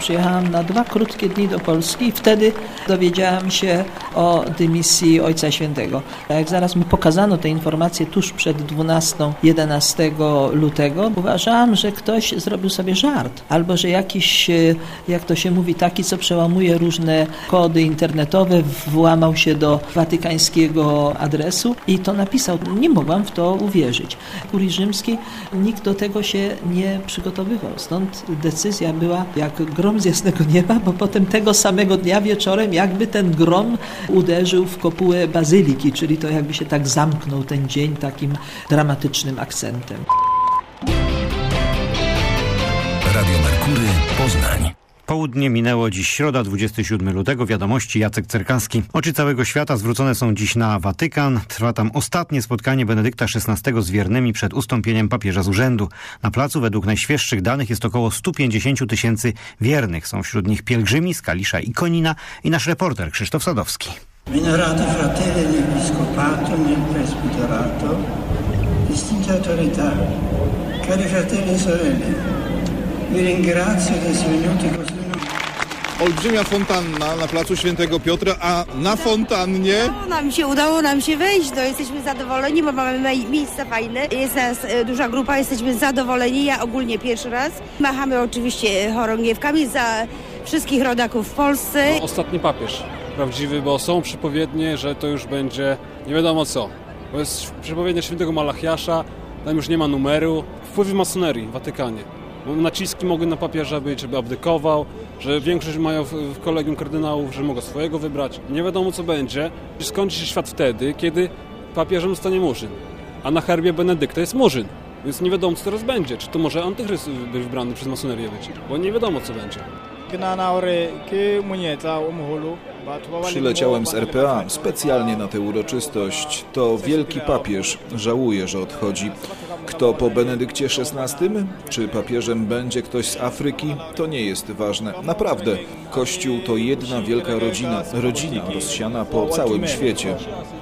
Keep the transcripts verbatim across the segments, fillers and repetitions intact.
Przyjechałam na dwa krótkie dni do Polski i wtedy dowiedziałam się o dymisji Ojca Świętego. Jak zaraz mi pokazano te informacje tuż przed dwunastego jedenastego lutego, uważałam, że ktoś zrobił sobie żart, albo że jakiś, jak to się mówi, taki, co przełamuje różne kody internetowe, włamał się do watykańskiego adresu i to napisał. Nie mogłam w to uwierzyć. W Kurii Rzymskiej nikt do tego się nie przygotowywał. Stąd decyzja była jak grom z jasnego nieba, bo potem tego samego dnia wieczorem jakby ten grom uderzył w kopułę bazyliki, czyli to jakby się tak zamknął ten dzień takim dramatycznym akcentem. Radio Merkury, Poznań. Południe minęło, dziś środa, dwudziestego siódmego lutego. Wiadomości, Jacek Cerkanski. Oczy całego świata zwrócone są dziś na Watykan. Trwa tam ostatnie spotkanie Benedykta szesnastego z wiernymi przed ustąpieniem papieża z urzędu. Na placu według najświeższych danych jest około sto pięćdziesiąt tysięcy wiernych. Są wśród nich pielgrzymi z Kalisza i Konina i nasz reporter Krzysztof Sadowski. Venerati fratelli nell'episcopato, nel presbiterato, distinta autorità, cari fratelli e sorelle, vi ringrazio di essere venuti così. Olbrzymia fontanna na placu Świętego Piotra, a na fontannie... Udało nam się, udało nam się wejść, no jesteśmy zadowoleni, bo mamy miejsce fajne. Jest nas duża grupa, jesteśmy zadowoleni, ja ogólnie pierwszy raz. Machamy oczywiście chorągiewkami za wszystkich rodaków w Polsce. No, ostatni papież, prawdziwy, bo są przypowiednie, że to już będzie nie wiadomo co. Bo jest przypowiednia świętego Malachiasza, tam już nie ma numeru. Wpływy masonerii w Watykanie. Naciski mogły na papieża być, żeby abdykował, że większość mają w kolegium kardynałów, że mogą swojego wybrać. Nie wiadomo co będzie. Skończy się świat wtedy, kiedy papieżem zostanie Murzyn. A na herbie Benedykta jest Murzyn. Więc nie wiadomo co teraz będzie. Czy to może antychryst być wybrany przez masonerię być? Bo nie wiadomo co będzie. Przyleciałem z R P A specjalnie na tę uroczystość. To wielki papież. Żałuję, że odchodzi. Kto po Benedykcie szesnastym? Czy papieżem będzie ktoś z Afryki? To nie jest ważne. Naprawdę. Kościół to jedna wielka rodzina. Rodzina rozsiana po całym świecie.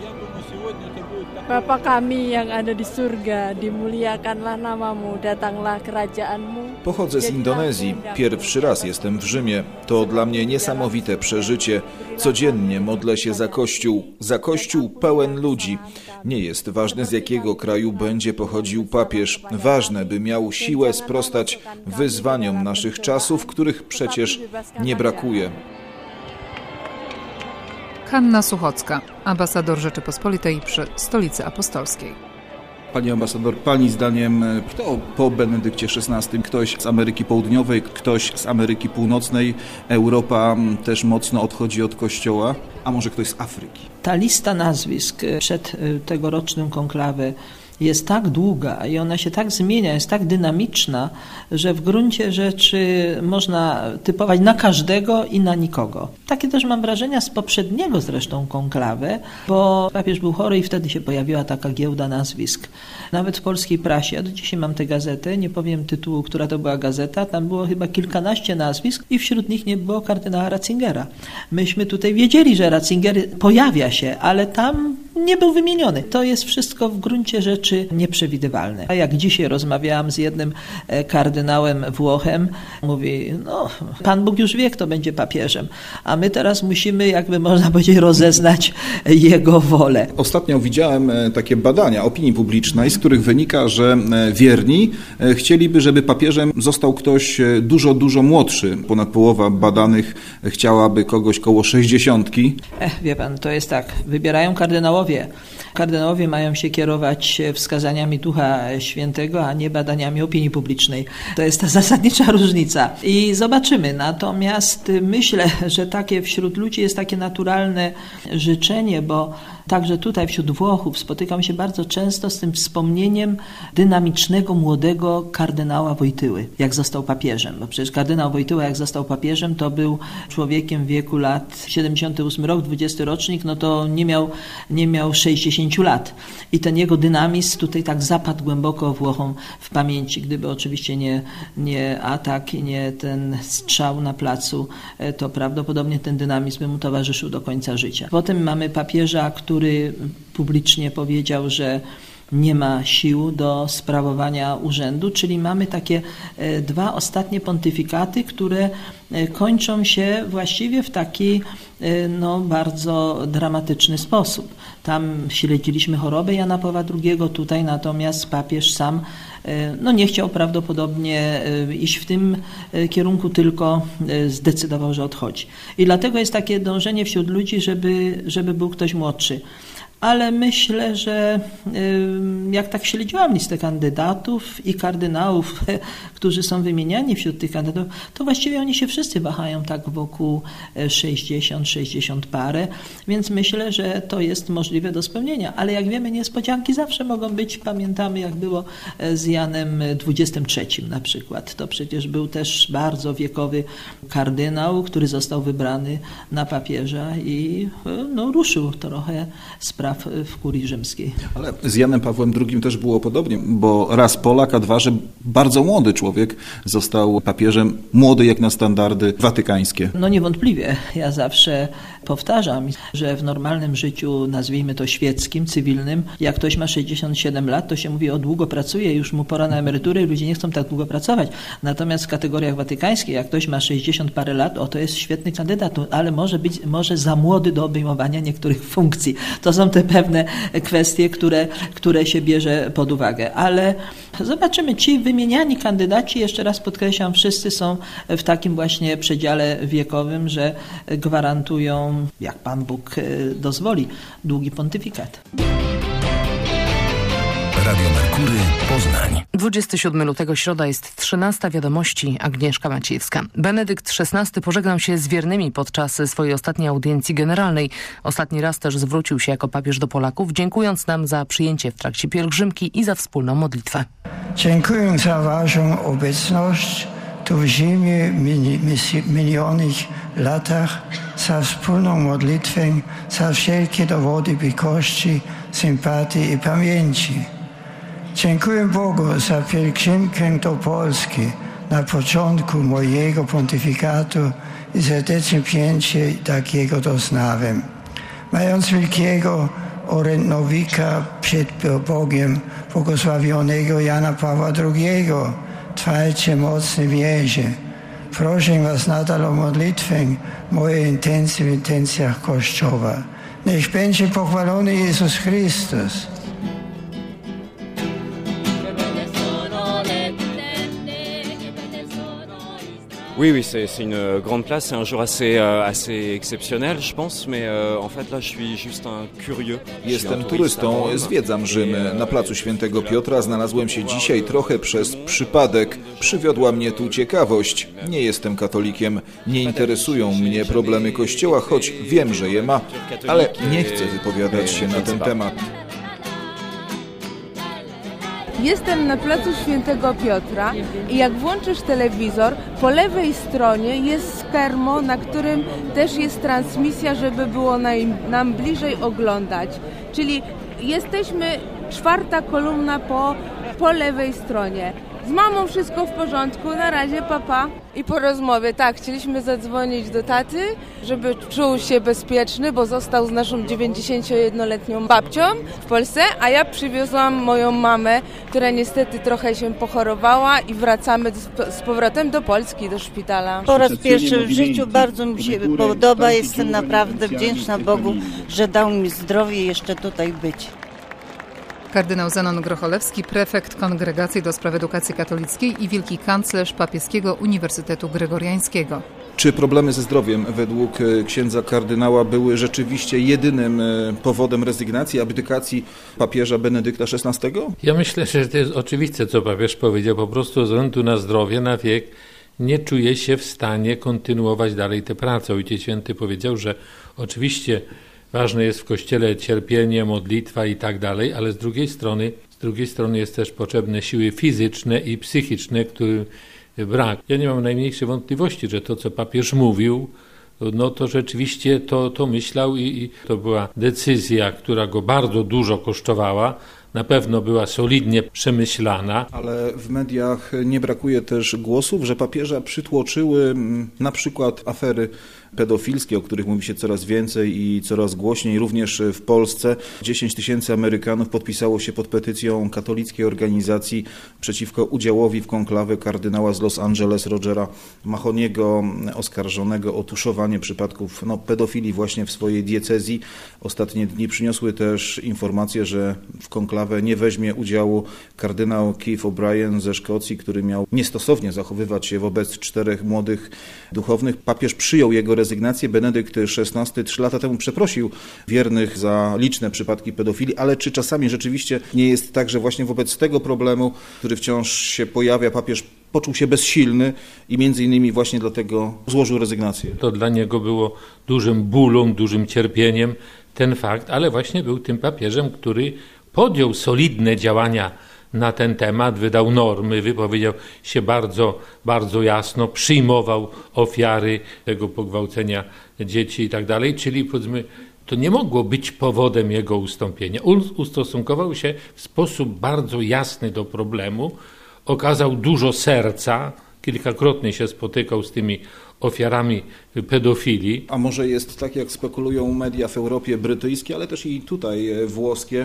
Bapa kami yang ada di surga, dimuliakanlah namamu, datanglah kerajaanmu. Pochodzę z Indonezji. Pierwszy raz jestem w Rzymie. To dla mnie niesamowite przeżycie. Codziennie modlę się za Kościół. Za Kościół pełen ludzi. Nie jest ważne, z jakiego kraju będzie pochodził papież. Ważne, by miał siłę sprostać wyzwaniom naszych czasów, których przecież nie brakuje. Hanna Suchocka, ambasador Rzeczypospolitej przy Stolicy Apostolskiej. Pani ambasador, Pani zdaniem kto po Benedykcie szesnastym? Ktoś z Ameryki Południowej, ktoś z Ameryki Północnej? Europa też mocno odchodzi od Kościoła, a może ktoś z Afryki? Ta lista nazwisk przed tegorocznym konklawę jest tak długa i ona się tak zmienia, jest tak dynamiczna, że w gruncie rzeczy można typować na każdego i na nikogo. Takie też mam wrażenia z poprzedniego zresztą konklawę, bo papież był chory i wtedy się pojawiła taka giełda nazwisk. Nawet w polskiej prasie, ja do dzisiaj mam tę gazetę, nie powiem tytułu, która to była gazeta, tam było chyba kilkanaście nazwisk i wśród nich nie było kardynała Ratzingera. Myśmy tutaj wiedzieli, że Ratzinger pojawia się, ale tam nie był wymieniony. To jest wszystko w gruncie rzeczy nieprzewidywalne. A jak dzisiaj rozmawiałam z jednym kardynałem Włochem, mówi, no Pan Bóg już wie, kto będzie papieżem, a my teraz musimy, jakby można powiedzieć, rozeznać jego wolę. Ostatnio widziałem takie badania opinii publicznej, z których wynika, że wierni chcieliby, żeby papieżem został ktoś dużo, dużo młodszy. Ponad połowa badanych chciałaby kogoś koło sześćdziesiątki. Ech, wie pan, to jest tak, wybierają kardynałowie. Kardynałowie mają się kierować wskazaniami Ducha Świętego, a nie badaniami opinii publicznej. To jest ta zasadnicza różnica. I zobaczymy. Natomiast myślę, że takie wśród ludzi jest takie naturalne życzenie, bo także tutaj wśród Włochów spotykam się bardzo często z tym wspomnieniem dynamicznego, młodego kardynała Wojtyły, jak został papieżem. Bo przecież kardynał Wojtyła, jak został papieżem, to był człowiekiem w wieku lat siedemdziesiąty ósmy rok, dwudziesty rocznik, no to nie miał, nie miał sześćdziesięciu lat. I ten jego dynamizm tutaj tak zapadł głęboko Włochom w pamięci. Gdyby oczywiście nie, nie atak i nie ten strzał na placu, to prawdopodobnie ten dynamizm by mu towarzyszył do końca życia. Potem mamy papieża, który który publicznie powiedział, że nie ma sił do sprawowania urzędu, czyli mamy takie dwa ostatnie pontyfikaty, które kończą się właściwie w taki no, bardzo dramatyczny sposób. Tam śledziliśmy chorobę Jana Pawła drugiego, tutaj natomiast papież sam no, nie chciał prawdopodobnie iść w tym kierunku, tylko zdecydował, że odchodzi. I dlatego jest takie dążenie wśród ludzi, żeby, żeby był ktoś młodszy. Ale myślę, że jak tak śledziłam listę kandydatów i kardynałów, którzy są wymieniani wśród tych kandydatów, to właściwie oni się wszyscy wahają tak wokół sześćdziesiąt, sześćdziesiąt parę, więc myślę, że to jest możliwe do spełnienia. Ale jak wiemy, niespodzianki zawsze mogą być. Pamiętamy, jak było z Janem dwudziestym trzecim na przykład. To przecież był też bardzo wiekowy kardynał, który został wybrany na papieża i no, ruszył trochę sprawę w kurii rzymskiej. Ale z Janem Pawłem drugim też było podobnie, bo raz Polak, a dwa, że bardzo młody człowiek został papieżem, młody jak na standardy watykańskie. No niewątpliwie. Ja zawsze powtarzam, że w normalnym życiu, nazwijmy to świeckim, cywilnym, jak ktoś ma sześćdziesiąt siedem lat, to się mówi, o długo pracuje, już mu pora na emeryturę i ludzie nie chcą tak długo pracować. Natomiast w kategoriach watykańskich, jak ktoś ma sześćdziesiąt parę lat, o to jest świetny kandydat, ale może być może za młody do obejmowania niektórych funkcji. To są te pewne kwestie, które, które się bierze pod uwagę. Ale zobaczymy, ci wymieniani kandydaci, jeszcze raz podkreślam, wszyscy są w takim właśnie przedziale wiekowym, że gwarantują, jak Pan Bóg dozwoli, długi pontyfikat. Radio Merkury, Poznań. dwudziestego siódmego lutego, środa, jest trzynasta. Wiadomości, Agnieszka Maciejewska. Benedykt szesnasty pożegnał się z wiernymi podczas swojej ostatniej audiencji generalnej. Ostatni raz też zwrócił się jako papież do Polaków, dziękując nam za przyjęcie w trakcie pielgrzymki i za wspólną modlitwę. Dziękuję za waszą obecność tu w ziemi minionych latach, za wspólną modlitwę, za wszelkie dowody bykości, sympatii i pamięci. Dziękuję Bogu za pielgrzymkę do Polski na początku mojego pontyfikatu i serdeczne przyjęcie takiego doznałem. Mając wielkiego orędownika przed Bogiem, błogosławionego Jana Pawła drugiego, trwajcie mocno w wierze. Proszę was nadal o modlitwę, moje intencje w intencjach Kościoła. Niech będzie pochwalony Jezus Chrystus. Oui, oui, c'est, c'est une grande place, c'est un jour assez, euh, assez exceptionnel, je pense, mais euh, en fait là, je suis juste un curieux. Jestem turystą, zwiedzam Rzym. Na placu Świętego Piotra znalazłem się dzisiaj trochę przez przypadek. Przywiodła mnie tu ciekawość. Nie jestem katolikiem, nie interesują mnie problemy Kościoła, choć wiem, że je ma, ale nie chcę wypowiadać się na ten temat. Jestem na placu Świętego Piotra i jak włączysz telewizor, po lewej stronie jest skermo, na którym też jest transmisja, żeby było nam bliżej oglądać. Czyli jesteśmy czwarta kolumna po, po lewej stronie. Z mamą wszystko w porządku, na razie, papa. I po rozmowie, tak, chcieliśmy zadzwonić do taty, żeby czuł się bezpieczny, bo został z naszą dziewięćdziesięciojednoletnią babcią w Polsce, a ja przywiozłam moją mamę, która niestety trochę się pochorowała i wracamy z powrotem do Polski, do szpitala. Po raz pierwszy w życiu bardzo mi się podoba, jestem naprawdę wdzięczna Bogu, że dał mi zdrowie jeszcze tutaj być. Kardynał Zenon Grocholewski, prefekt Kongregacji do Spraw Edukacji Katolickiej i wielki kanclerz Papieskiego Uniwersytetu Gregoriańskiego. Czy problemy ze zdrowiem według księdza kardynała były rzeczywiście jedynym powodem rezygnacji, abdykacji papieża Benedykta szesnastego? Ja myślę, że to jest oczywiste, co papież powiedział. Po prostu ze względu na zdrowie, na wiek nie czuje się w stanie kontynuować dalej tę pracę. Ojciec Święty powiedział, że oczywiście ważne jest w Kościele cierpienie, modlitwa i tak dalej, ale z drugiej strony, z drugiej strony jest też potrzebne siły fizyczne i psychiczne, których brak. Ja nie mam najmniejszej wątpliwości, że to, co papież mówił, no to rzeczywiście to, to myślał i, i to była decyzja, która go bardzo dużo kosztowała, na pewno była solidnie przemyślana. Ale w mediach nie brakuje też głosów, że papieża przytłoczyły na przykład afery pedofilskie, o których mówi się coraz więcej i coraz głośniej, również w Polsce. dziesięć tysięcy Amerykanów podpisało się pod petycją katolickiej organizacji przeciwko udziałowi w konklawe kardynała z Los Angeles Rogera Mahoniego, oskarżonego o tuszowanie przypadków no, pedofilii właśnie w swojej diecezji. Ostatnie dni przyniosły też informację, że w konklawę nie weźmie udziału kardynał Keith O'Brien ze Szkocji, który miał niestosownie zachowywać się wobec czterech młodych duchownych. Papież przyjął jego rezygnację. Benedykt szesnasty trzy lata temu przeprosił wiernych za liczne przypadki pedofilii, ale czy czasami rzeczywiście nie jest tak, że właśnie wobec tego problemu, który wciąż się pojawia, papież poczuł się bezsilny i między innymi właśnie dlatego złożył rezygnację? To dla niego było dużym bólem, dużym cierpieniem ten fakt, ale właśnie był tym papieżem, który podjął solidne działania na ten temat, wydał normy, wypowiedział się bardzo, bardzo jasno, przyjmował ofiary tego pogwałcenia dzieci i tak dalej, czyli powiedzmy, to nie mogło być powodem jego ustąpienia. Ustosunkował się w sposób bardzo jasny do problemu, okazał dużo serca, kilkakrotnie się spotykał z tymi ofiarami pedofilii. A może jest tak, jak spekulują media w Europie brytyjskie, ale też i tutaj włoskie,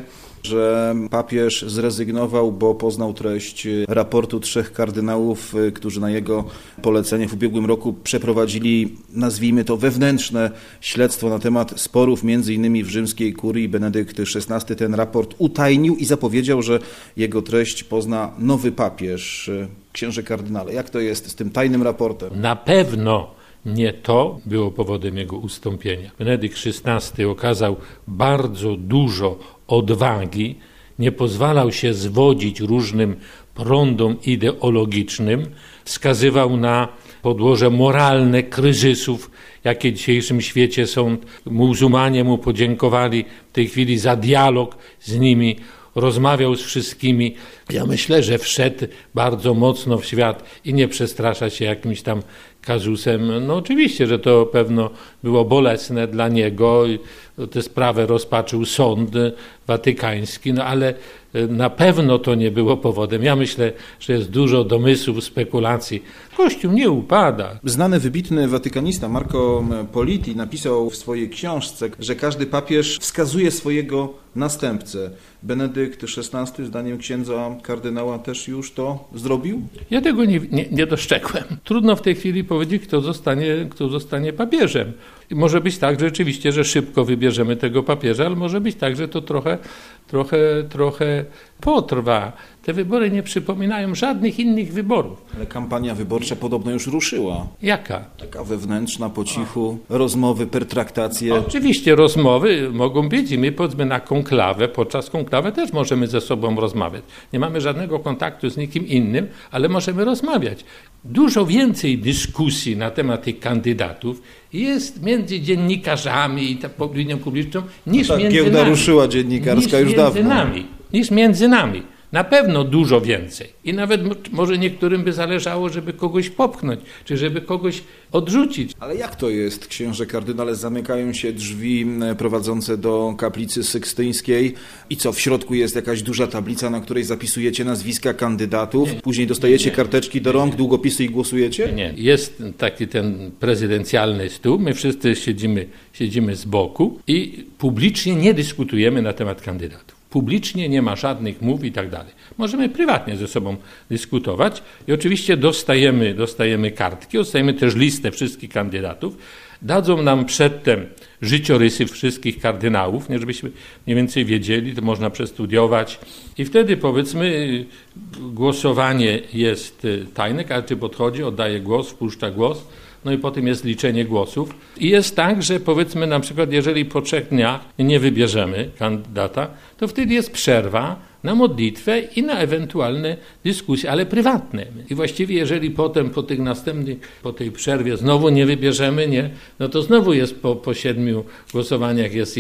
że papież zrezygnował, bo poznał treść raportu trzech kardynałów, którzy na jego polecenie w ubiegłym roku przeprowadzili, nazwijmy to, wewnętrzne śledztwo na temat sporów, między innymi w rzymskiej kurii. Benedykt szesnasty ten raport utajnił i zapowiedział, że jego treść pozna nowy papież. Księże kardynale, jak to jest z tym tajnym raportem? Na pewno nie to było powodem jego ustąpienia. Benedykt szesnasty okazał bardzo dużo odwagi, nie pozwalał się zwodzić różnym prądom ideologicznym, wskazywał na podłoże moralne kryzysów, jakie w dzisiejszym świecie są. Muzułmanie mu podziękowali w tej chwili za dialog z nimi, rozmawiał z wszystkimi. Ja myślę, że wszedł bardzo mocno w świat i nie przestrasza się jakimś tam kazusem. No oczywiście, że to pewno było bolesne dla niego. Tę sprawę rozpatrzył sąd watykański, no ale na pewno to nie było powodem. Ja myślę, że jest dużo domysłów, spekulacji. Kościół nie upada. Znany, wybitny watykanista Marco Politi napisał w swojej książce, że każdy papież wskazuje swojego następcę. Benedykt szesnasty, zdaniem księdza kardynała, też już to zrobił? Ja tego nie, nie, nie dostrzegłem. Trudno w tej chwili powiedzieć, kto zostanie, kto zostanie papieżem. I może być tak, że rzeczywiście, że szybko wybierzemy tego papieża, ale może być tak, że to trochę, trochę, trochę potrwa. Te wybory nie przypominają żadnych innych wyborów. Ale kampania wyborcza podobno już ruszyła. Jaka? Taka wewnętrzna, po cichu, A. rozmowy, pertraktacje. Oczywiście rozmowy mogą być i my powiedzmy na konklawę, podczas konklawy też możemy ze sobą rozmawiać. Nie mamy żadnego kontaktu z nikim innym, ale możemy rozmawiać. Dużo więcej dyskusji na temat tych kandydatów jest między dziennikarzami i opinią publiczną niż no tak, między giełda nami. ruszyła dziennikarska niż już między dawno. Nami, niż między nami. Na pewno dużo więcej. I nawet może niektórym by zależało, żeby kogoś popchnąć, czy żeby kogoś odrzucić. Ale jak to jest, księże kardynale? Zamykają się drzwi prowadzące do kaplicy sykstyńskiej i co, w środku jest jakaś duża tablica, na której zapisujecie nazwiska kandydatów, nie, później dostajecie nie, nie, karteczki do rąk, długopisy i głosujecie? Nie, nie. Jest taki ten prezydencjalny stół, my wszyscy siedzimy, siedzimy z boku i publicznie nie dyskutujemy na temat kandydatów. Publicznie nie ma żadnych mów i tak dalej. Możemy prywatnie ze sobą dyskutować i oczywiście dostajemy, dostajemy kartki, dostajemy też listę wszystkich kandydatów. Dadzą nam przedtem życiorysy wszystkich kardynałów, nie żebyśmy mniej więcej wiedzieli, to można przestudiować. I wtedy powiedzmy głosowanie jest tajne, każdy podchodzi, oddaje głos, wpuszcza głos. No i potem jest liczenie głosów. I jest tak, że powiedzmy na przykład, jeżeli po trzech dniach nie wybierzemy kandydata, to wtedy jest przerwa na modlitwę i na ewentualne dyskusje, ale prywatne. I właściwie jeżeli potem po tych następnych, po tej przerwie znowu nie wybierzemy, nie, no to znowu jest po, po siedmiu głosowaniach jest, jest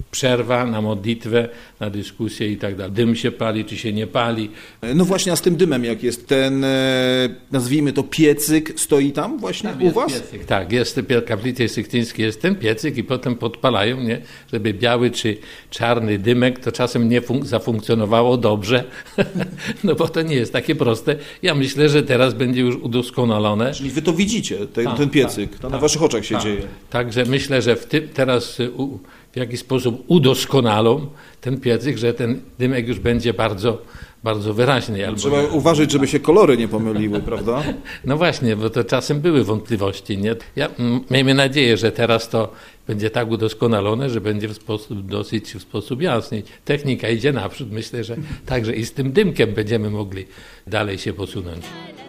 przerwa na modlitwę, na dyskusję i tak dalej. Dym się pali, czy się nie pali. No właśnie, a z tym dymem jak jest ten, nazwijmy to piecyk, stoi tam właśnie tam u was? Piecyk, tak, jest w kaplicy sykstyńskiej jest ten piecyk i potem podpalają, nie? Żeby biały czy czarny dymek to czasem nie fun- zafunkcjonowało dobrze, no bo to nie jest takie proste. Ja myślę, że teraz będzie już udoskonalone. Czyli wy to widzicie, ten, tak, ten piecyk, tak, to na tak, waszych oczach się tak, dzieje. Także myślę, że w ty, teraz u, w jakiś sposób udoskonalą ten piecyk, że ten dymek już będzie bardzo, bardzo wyraźny. Albo... Trzeba uważać, żeby się kolory nie pomyliły, prawda? No właśnie, bo to czasem były wątpliwości. Nie? Ja, m- miejmy nadzieję, że teraz to będzie tak udoskonalone, że będzie w sposób dosyć w sposób jasny. Technika idzie naprzód. Myślę, że także i z tym dymkiem będziemy mogli dalej się posunąć.